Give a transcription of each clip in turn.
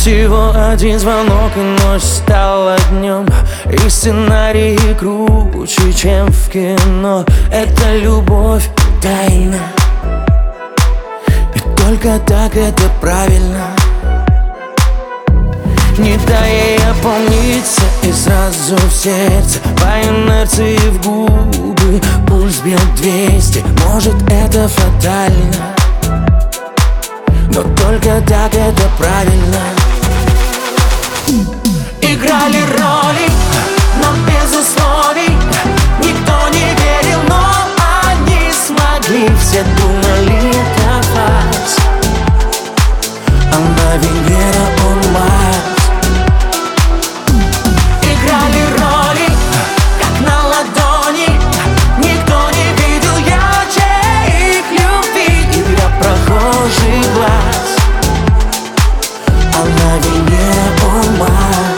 Всего один звонок, и ночь стала днем. И сценарий круче, чем в кино. Это любовь тайна, и только так это правильно. Не дай ей опомниться и сразу в сердце, по инерции в губы пульс бьет 200. Может, это фатально, но только так это правильно. Играли роли, но без условий. Никто не верил, но они смогли. Все думали, это фарс. Она Венера, он Марс. Играли роли, как на ладони. Никто не видел ярче их любви. Игра прохожий глаз. Она Венера, он Марс.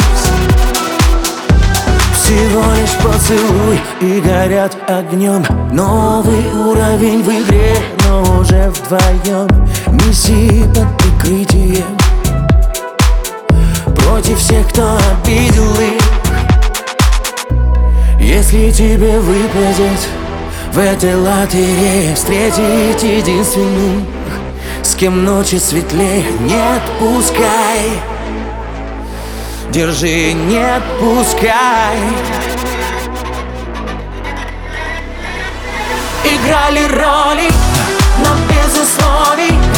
Всего лишь поцелуй и горят огнем. Новый уровень в игре, но уже вдвоем. Миссии под прикрытием, против всех, кто обидел их. Если тебе выпадет в этой лотерее встретить единственных, с кем ночи светлее, не отпускай. Держи, не отпускай. Играли роли, но без условий.